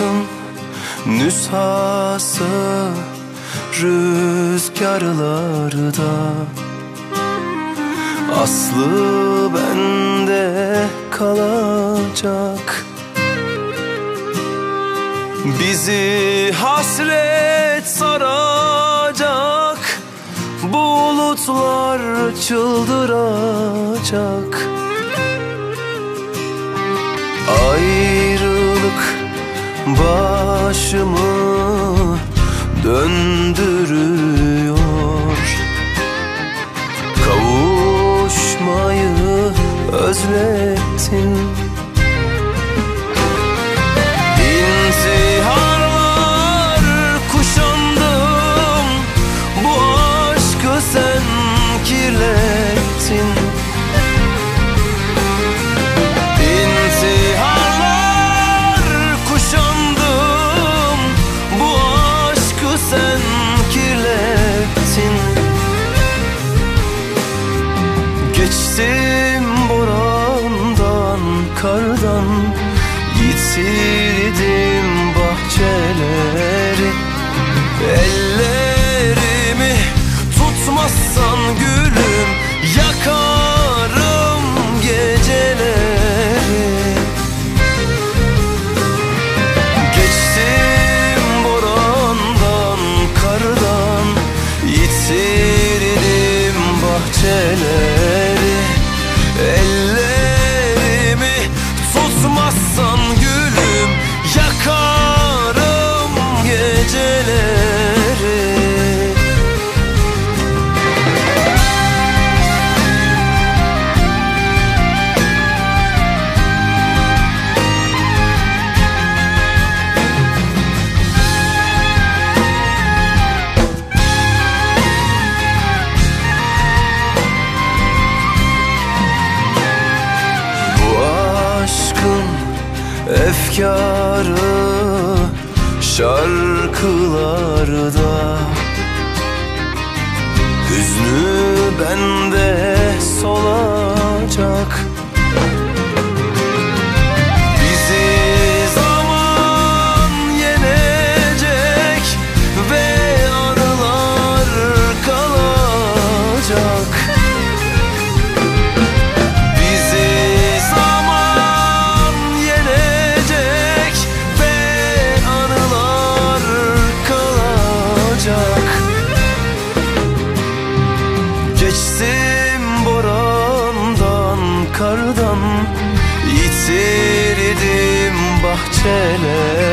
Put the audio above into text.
aşkın nüshası rüzgarlarda, aslı bende kalacak. Bizi hasret saracak, bulutlar çıldıracak. Ayrılık başımı döndürüyor, kavuşmayı özlettin. İntiharlar kuşandım, bu aşkı sen kirlettin. İntiharlar kuşandım, bu aşkı sen kirlettin. Geçtim borandan, kardan, yitirdim bahçeleri. Ellerimi tutmazsan gülüm, yakarım geceleri. Geçtim borandan, kardan, yitirdim bahçeleri. Ellerimi tutmazsan gülüm, yakarım geceleri. Bu aşkın efkarı şarkılarda, hüznü bende solacak. Bizi zaman yenecek ve anılar kalacak. Bizi zaman yenecek ve anılar kalacak. Geçtim borandan, kardan, yitirdim bahçeleri.